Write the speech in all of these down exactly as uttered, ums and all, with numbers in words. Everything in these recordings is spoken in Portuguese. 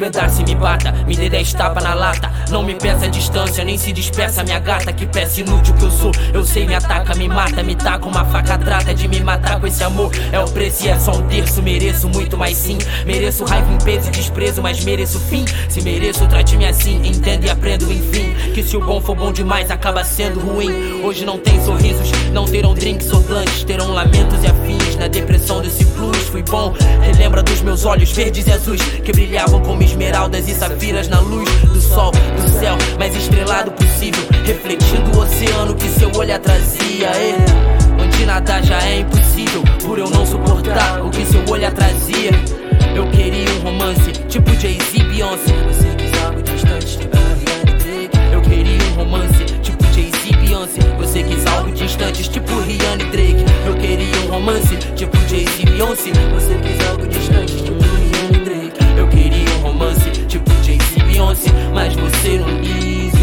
pedaço e me bata, me dê dez tapas na lata. Não me peça distância, nem se despeça minha gata. Que peça inútil que eu sou, eu sei me ataca, me mata, me taca uma faca, trata de me matar com esse amor. É o preço e é só um terço, mereço muito mais sim. Mereço raiva em peso e desprezo, mas mereço fim. Se mereço, trate-me assim, entendo e aprendo enfim. Que se o bom for bom demais, acaba sendo ruim. Hoje não tem sorrisos, não terão drinks ou plantes, terão lamentos e afins. Na depressão desse blues fui bom, relembra dos meus olhos verdes e azuis, que brilhavam como esmeraldas e safiras na luz do sol, do céu mais estrelado possível, refletindo o oceano que seu olhar trazia. Ei, onde nadar já é impossível, por eu não suportar o que seu olhar trazia. Eu queria um romance, tipo Jay-Z e Beyoncé. Você quis algo distante, tipo Rihanna e Drake. Eu queria um romance, tipo Jay-Z e Beyoncé. Você quis algo distante, tipo Rihanna e Drake. Eu queria um romance, tipo Jay-Z e Beyoncé. Você quis algo distante, tipo Rihanna e Drake. Eu queria um romance, tipo Jay-Z e Beyoncé, mas você não quis.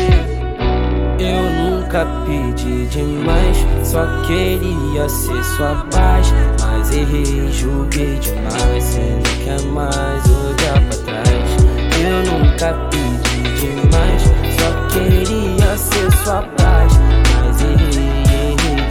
Eu nunca pedi demais, só queria ser sua paz. Mas errei, julguei demais, cê não quer mais olhar pra trás. Eu nunca pedi demais, só queria ser sua paz. Mas errei, errei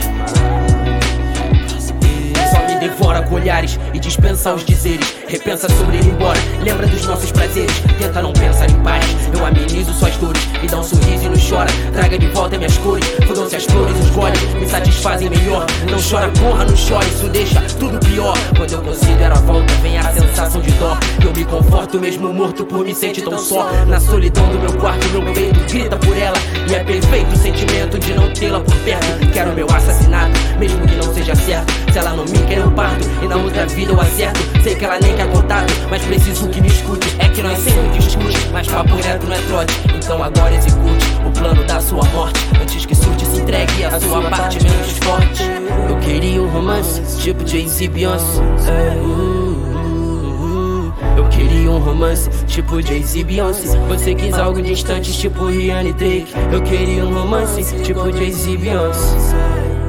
demais. Só me devora com olhares e dispensa os dizeres. Repensa sobre ir embora, lembra dos nossos prazeres. Tenta não pensar em paz, eu amenizo suas dores. Me dá um sorriso e não chora, traga de volta minhas cores. Fudam-se as flores, os goles me satisfazem melhor. Não chora, porra, não chora, isso deixa tudo pior. Quando eu considero a volta, vem a sensação de dó. Eu me conforto mesmo morto por me sentir tão só. Na solidão do meu quarto, meu peito grita por ela. E é perfeito o sentimento de não tê-la por perto. Quero meu assassinato, mesmo que não seja certo. Se ela não me quer eu parto, e na outra vida eu acerto. Sei que ela nem quer contato, mas preciso que me escute. É que nós sempre discute, mas papo reto não é trote. Então agora execute o plano da sua morte, antes que surte se entregue a sua parte menos forte. Eu queria um romance, tipo Jay-Z e Beyoncé. Eu queria um romance, tipo Jay-Z e Beyoncé. Você quis algo distante, tipo Rihanna e Drake. Eu queria um romance, tipo Jay-Z e Beyoncé.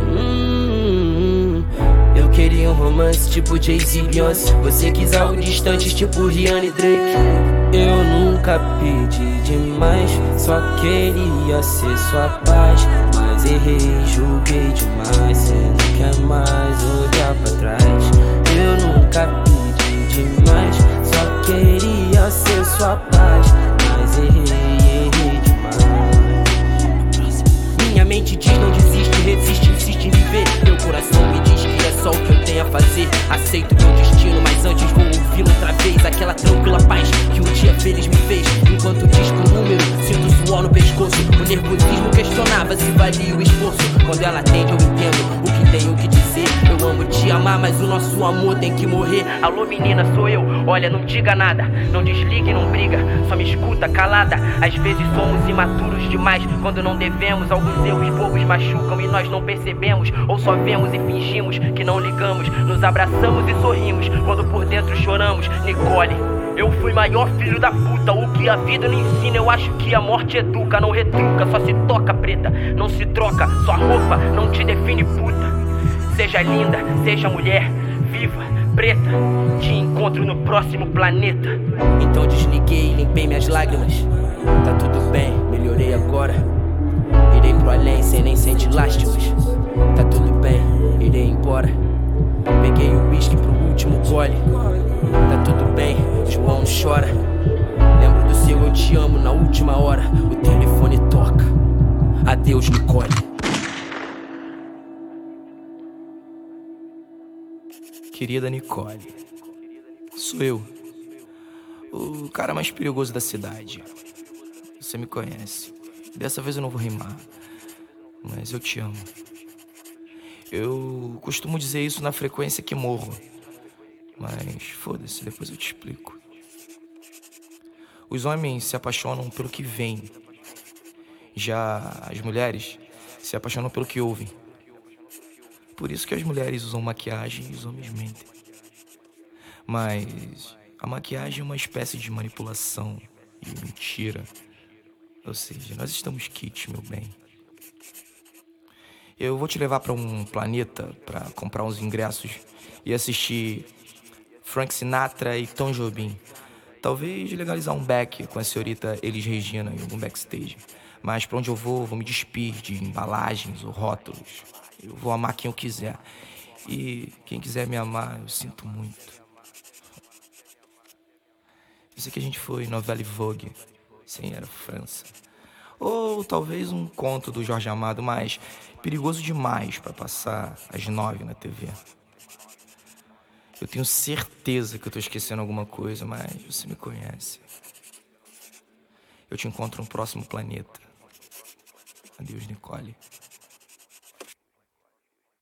Eu queria um romance, tipo Jay-Z e Beyoncé. Você quis algo distante, tipo Rihanna e Drake. Eu nunca pedi demais, só queria ser sua paz. Mas errei, julguei demais, cê não quer mais olhar pra trás. Eu nunca pedi demais, só queria ser sua paz. Mas errei, errei demais. Minha mente diz não desiste, resiste, insiste em viver. Meu coração me diz que é só o que eu tenho a fazer. Aceito meu destino, mas antes vou ouvi-lo outra vez. Aquela tranquila paz que um dia feliz me fez. Enquanto diz que o número, sinto suor no pescoço. O nervosismo questionava se valia o esforço. Quando ela atende eu entendo o que tenho que dizer. Eu amo te amar, mas o nosso amor tem que morrer. Alô menina, sou eu, olha não diga nada. Não desligue, não briga, só me escuta calada. Às vezes somos imaturos demais, quando não devemos. Alguns erros bobos machucam e nós não percebemos. Ou só vemos e fingimos que não ligamos. Nos abraçamos e sorrimos, quando por dentro choramos. Nicole, eu fui maior filho da puta. O que a vida não ensina, eu acho que a morte educa. Não retruca, só se toca preta. Não se troca, sua roupa não te define puta. Seja linda, seja mulher, viva, preta. Te encontro no próximo planeta. Então desliguei e limpei minhas lágrimas. Tá tudo bem, melhorei agora. Irei pro além sem nem sentir lástimas. Tá tudo bem, irei embora. Peguei o whisky pro último gole. Tá tudo bem, João não chora. Lembro do seu eu te amo na última hora. O telefone toca. Adeus, Nicole. Querida Nicole, sou eu, o cara mais perigoso da cidade. Você me conhece. Dessa vez eu não vou rimar, mas eu te amo. Eu costumo dizer isso na frequência que morro, mas foda-se, depois eu te explico. Os homens se apaixonam pelo que vem, já as mulheres se apaixonam pelo que ouvem. Por isso que as mulheres usam maquiagem e os homens mentem. Mas a maquiagem é uma espécie de manipulação e mentira. Ou seja, nós estamos kits, meu bem. Eu vou te levar para um planeta para comprar uns ingressos e assistir Frank Sinatra e Tom Jobim. Talvez legalizar um back com a senhorita Elis Regina em algum backstage. Mas pra onde eu vou, vou me despir de embalagens ou rótulos. Eu vou amar quem eu quiser. E quem quiser me amar, eu sinto muito. Eu sei que a gente foi novela e Vogue, sem era França. Ou talvez um conto do Jorge Amado, mas perigoso demais pra passar às nove na T V. Eu tenho certeza que eu tô esquecendo alguma coisa, mas você me conhece. Eu te encontro no próximo planeta. Adeus, Nicole.